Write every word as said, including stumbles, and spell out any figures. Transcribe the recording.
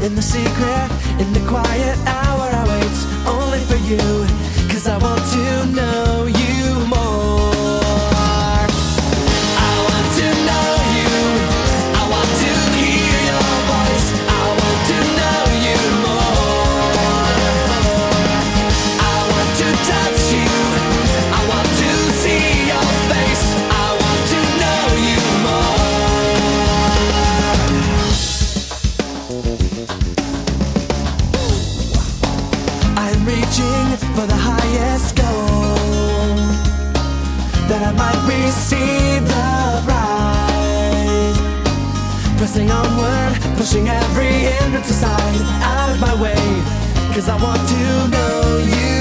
In the secret, in the quiet hour, I wait only for you, 'cause I want to know you more. I want to know you, I want to hear your voice, I want to know you more. I want to touch you, I want to see your face, I want to know you more. I'm reaching for the highest goal, that I might receive the prize. Pressing onward, pushing every hindrance aside, out of my way, 'cause I want to know you